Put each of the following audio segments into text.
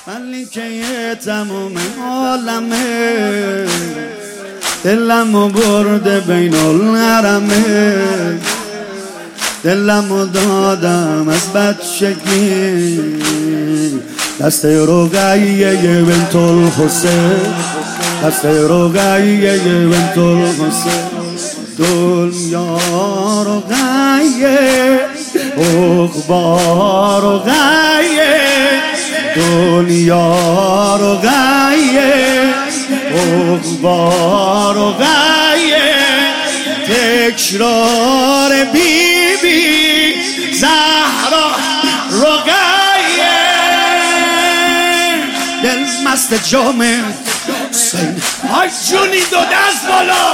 ملیکه تموم عالمه، دلمو برده بین الحرمه، دلمو دادم از بچگی دست رقیه بنت الحسین، دست رقیه بنت الحسین. دنیا رقیه عقبا رقیه، دنیا رقیه عقبا رقیه، تکرار بی بی زهرا رقیه. دل مست جامه حسین، های جونی دو دست بالا.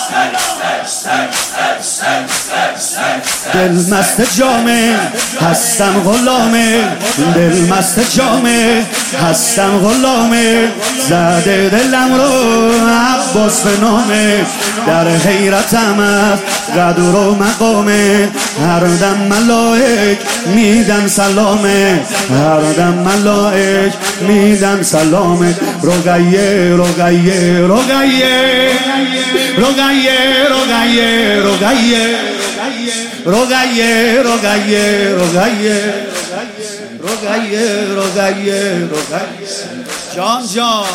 دل مست جامه هستم غلامه، دل مست جامه هستم غلامه، زده دلم رو عباس به نامه، در حیرتم از قدر و مقامه، هر دم ملائک میدن سلامه، هر دم ملائک میدن سلامه. رقیه رقیه رقیه رقیه رقیه رقیه رقیه رقیه رقیه رقیه رقیه. جان جان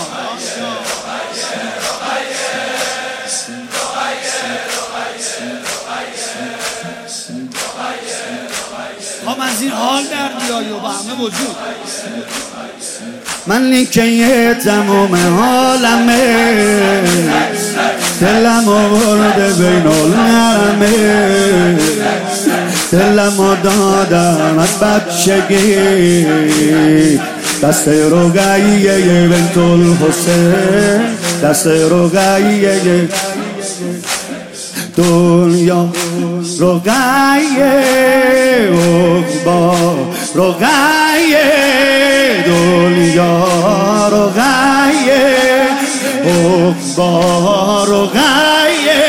هم از این حال در بیایی و با همه وجود. ملیکه تمام عالمه، دلمو برده بین الحرمه، دلمو دادم از بچگی دست رقیه بنت الحسین، دست رقیه. دنیا رقیه عقبا رقیه، دنیا رقیه عقبا رقیه،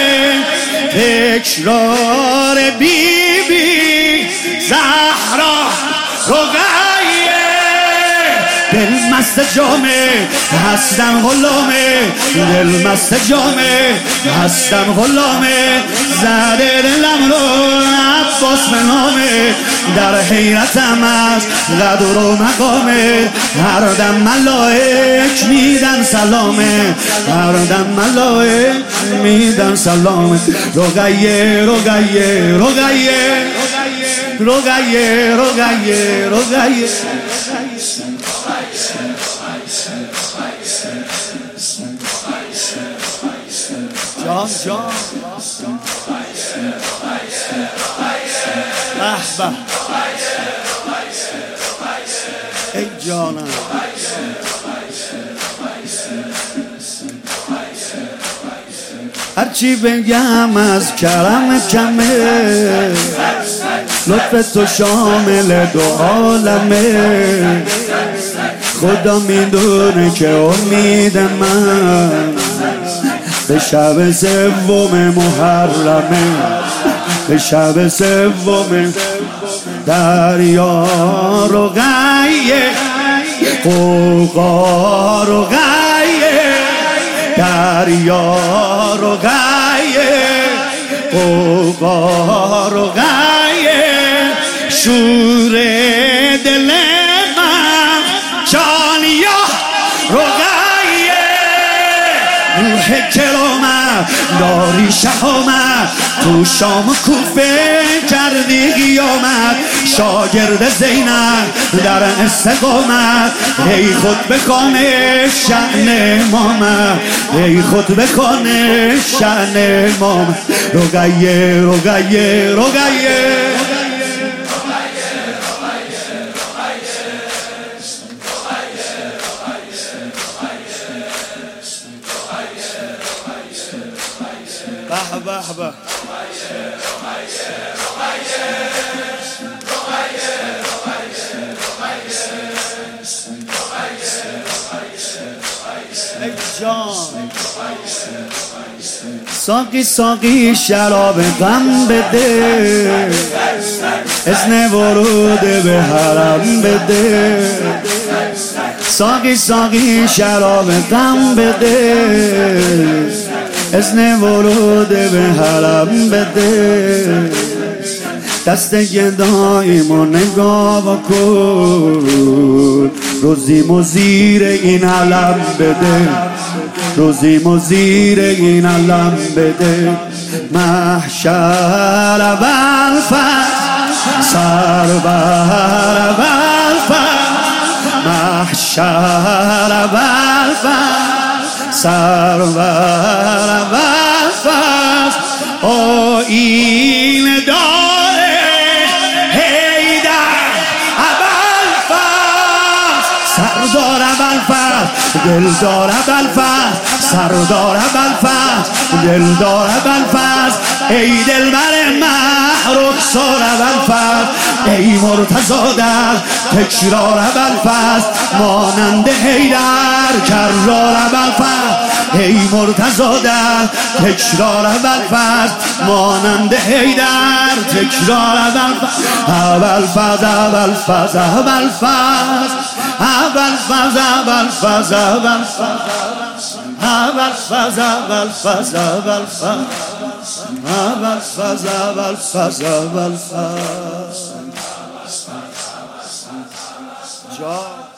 تکرار بی بی زهرا رقیه. دل مست جامه هستم غلامه، دل مست جامه هستم غلامه، زده دلم رو عباس به نامه، در حیرتم از قدر و مقامه، هر دم ملائک میدن سلامه، هر دم ملائک میدن سلامه. رقیه رقیه رقیه رقیه رقیه رقیه. جان جان به به ای جانم. هرچی بگم از کرم کمه، لطف تو شامل دو عالمه، خدا میدونه که امید من به شب سوم محرمه، به شب سوم. دریا رقیه قوقا رقیه، دریا رقیه قوقا رقیه، شور دل من جانیا رقیه. روح کرامت داری شهامت، تو شام و کوفه کردی قیامت، شاگرد زینب در استقامت، ای خود بخوان شأن امامت، ای خود بخوان شأن امامت. رقیه رقیه رقیه به به به. ای جان ساقی ساقی شراب غم بده، اذن ورود به حرم بده. ساقی ساقی شراب غم بده، اذن ورود به حرم بده، دست گداییمو نگاه بکن، روزیمو زیر این علم بده، روزیمو زیر این علم بده. محشر بالفضل سرور بالفضل، محشر بالفضل سرور بالفضل، آیین داره حیدر ابوالفضل، سردار ابوالفضل، دلدار ابوالفضل، سردار ابوالفضل، دلدار ابوالفضل، ای دلبر مه رخسار ابوالفضل، ای مرتضی در تکرار ابوالفضل، مانند حیدر کرار ابوالفضل، ای مرتضی در تکرار ابوالفضل، مانند حیدر تکرار ابوالفضل. ابوالفضل ابوالفضل ابوالفضل ابوالفضل ابوالفضل ابوالفضل ابوالفضل ابوالفضل ابوالفضل ابوالفضل.